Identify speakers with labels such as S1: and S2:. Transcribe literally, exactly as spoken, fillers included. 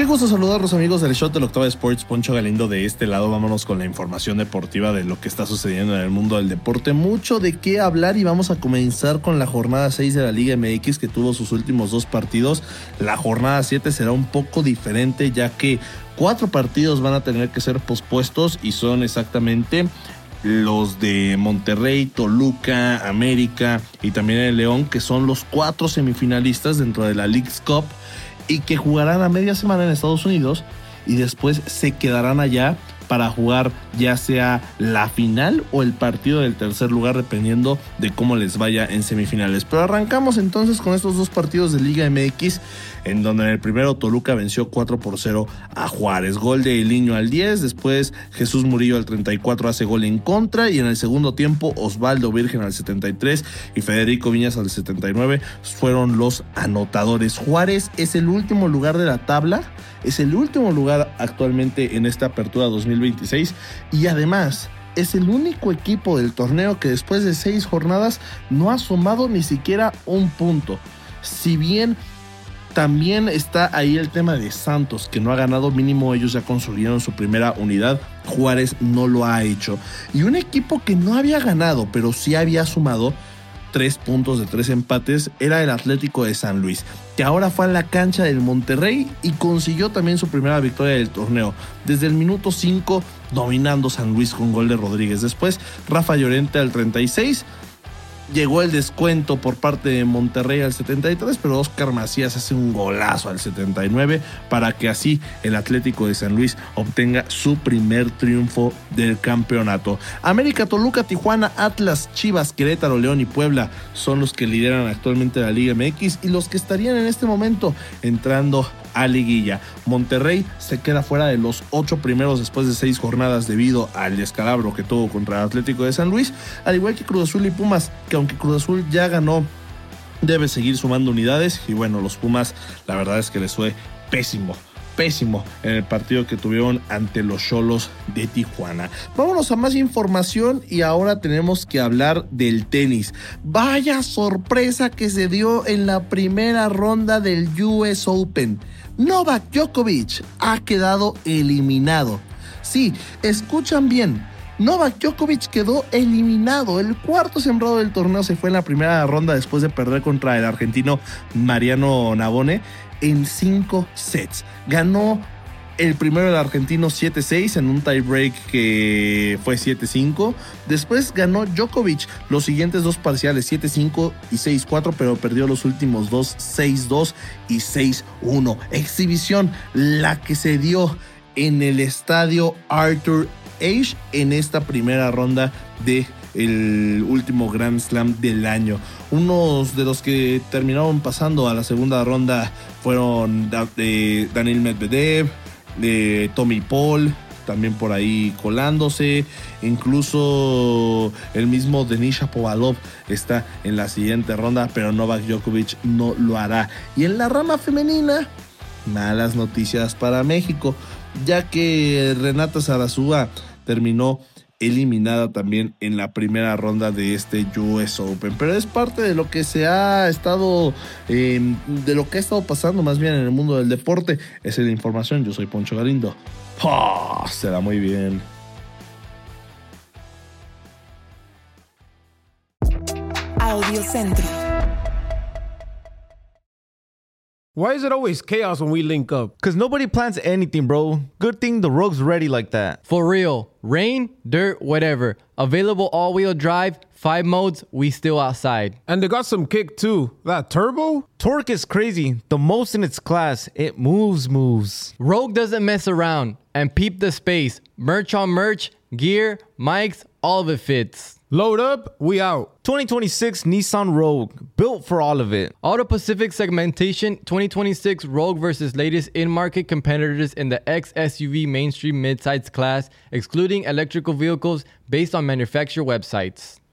S1: Qué gusto saludarlos, amigos del Shot del Octava Sports. Poncho Galindo de este lado. Vámonos con la información deportiva de lo que está sucediendo en el mundo del deporte. Mucho de qué hablar y vamos a comenzar con la jornada seis de la Liga M X, que tuvo sus últimos dos partidos. La jornada siete será un poco diferente, ya que cuatro partidos van a tener que ser pospuestos y son exactamente los de Monterrey, Toluca, América y también el León, que son los cuatro semifinalistas dentro de la Leagues Cup y que jugarán a media semana en Estados Unidos y después se quedarán allá para jugar ya sea la final o el partido del tercer lugar, dependiendo de cómo les vaya en semifinales. Pero arrancamos entonces con estos dos partidos de Liga M X, en donde en el primero Toluca venció cuatro por cero a Juárez. Gol de Eliño al diez, después Jesús Murillo al treinta y cuatro hace gol en contra, y en el segundo tiempo Osvaldo Virgen al setenta y tres y Federico Viñas al setenta y nueve fueron los anotadores. Juárez es el último lugar de la tabla, es el último lugar actualmente en esta apertura dos mil veintiséis y además es el único equipo del torneo que después de seis jornadas no ha sumado ni siquiera un punto. Si bien también está ahí el tema de Santos, que no ha ganado, mínimo ellos ya consolidaron su primera unidad, Juárez no lo ha hecho. Y un equipo que no había ganado, pero sí había sumado tres puntos de tres empates, era el Atlético de San Luis, que ahora fue a la cancha del Monterrey y consiguió también su primera victoria del torneo. Desde el minuto cinco, dominando San Luis con gol de Rodríguez. Después, Rafa Llorente al treinta y seis. Llegó el descuento por parte de Monterrey al setenta y tres, pero Oscar Macías hace un golazo al setenta y nueve para que así el Atlético de San Luis obtenga su primer triunfo del campeonato. América, Toluca, Tijuana, Atlas, Chivas, Querétaro, León y Puebla son los que lideran actualmente la Liga M X y los que estarían en este momento entrando a liguilla. Monterrey se queda fuera de los ocho primeros después de seis jornadas debido al descalabro que tuvo contra el Atlético de San Luis, al igual que Cruz Azul y Pumas, que aunque Cruz Azul ya ganó, debe seguir sumando unidades. Y bueno, los Pumas, la verdad es que les fue pésimo, pésimo en el partido que tuvieron ante los Xolos de Tijuana. Vámonos a más información y ahora tenemos que hablar del tenis. Vaya sorpresa que se dio en la primera ronda del U S Open. Novak Djokovic ha quedado eliminado. Sí, escuchan bien. Novak Djokovic quedó eliminado. El cuarto sembrado del torneo se fue en la primera ronda después de perder contra el argentino Mariano Navone en cinco sets. Ganó el primero el argentino siete seis en un tiebreak que fue siete cinco. Después ganó Djokovic los siguientes dos parciales, siete cinco y seis cuatro, pero perdió los últimos dos, seis dos y seis uno. Exhibición la que se dio en el estadio Arthur Ashe en esta primera ronda de el último Grand Slam del año. Unos de los que terminaron pasando a la segunda ronda fueron eh, Daniil Medvedev, de Tommy Paul, también por ahí colándose. Incluso el mismo Denis Shapovalov está en la siguiente ronda, pero Novak Djokovic no lo hará. Y en la rama femenina, malas noticias para México, ya que Renata Zarazúa terminó eliminada también en la primera ronda de este U S Open, pero es parte de lo que se ha estado eh, de lo que ha estado pasando más bien en el mundo del deporte. Esa es la información. Yo soy Poncho Galindo. ¡Oh! Será muy bien.
S2: Audio Centro.
S3: Why is it always chaos when we link up?
S4: Cause nobody plans anything, bro. Good thing the Rogue's ready like that.
S5: For real. Rain, dirt, whatever. Available all-wheel drive, five modes, we still outside.
S3: And they got some kick too. That turbo?
S4: Torque is crazy. The most in its class. It moves, moves.
S5: Rogue doesn't mess around. And peep the space. Merch on merch, gear, mics, all of it fits.
S3: Load up, we out.
S4: twenty twenty-six Nissan Rogue, built for all of it.
S5: Auto Pacific segmentation, twenty twenty-six Rogue versus latest in-market competitors in the X S U V mainstream midsize class, excluding electrical vehicles based on manufacturer websites.